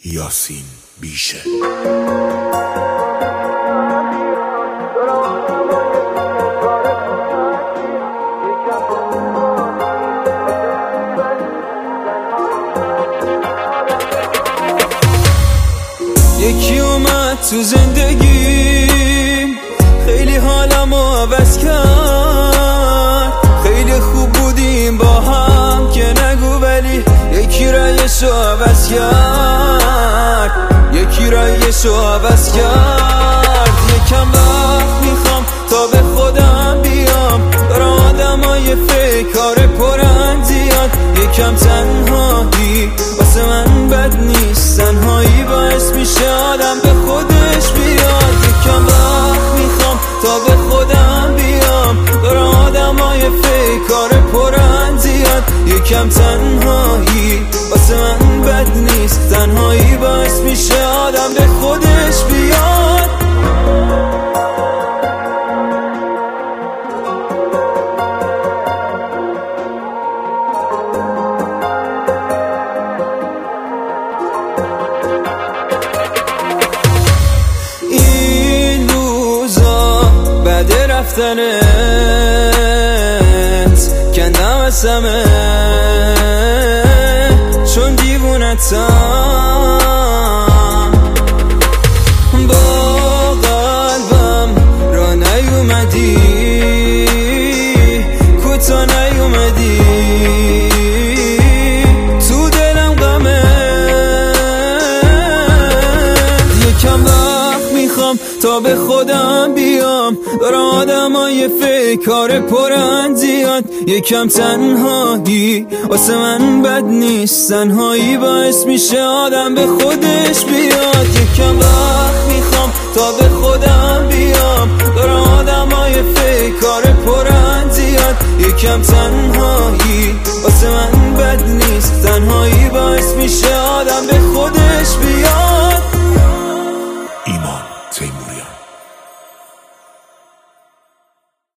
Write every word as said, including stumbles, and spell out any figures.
یاسین بیشه. یکی اومد تو زندگیم خیلی حالمو عوض کرد، خیلی خوب بودیم با هم که نگو، ولی یکی رایشو عوض کرد، یکی رایشو عوض کرد. یکم وقت میخوام تا به خودم بیام، دارم آدمای فیک کار پرن زیاد. یکم تنهایی واسه من بد نیست، تنهایی باعث میشه آدم به خودش بیاد. یکم وقت میخوام تا به خودم بیام، دارم آدمای فیک کار پرن زیاد. یکم تنهایی واسه من بد نیست، تنهایی باعث میشه آدم به خودش بیاد. این روزا بعد رفتنت کندم اسمه، چون دیوونتم با قلبم را نیومدی، کوتا نیومدی، تو دلم غمه. یکم وقت میخوام تا به خودم بیام، دارم آدمای فیک کار پرن زیاد. یکم تنهایی واسه من بد نیست، تنهایی باعث میشه آدم به خودش بیاد. یکم وقت میخوام تا به خودم بیام، دارم آدمای فیک کار پرن زیاد. یکم تنهایی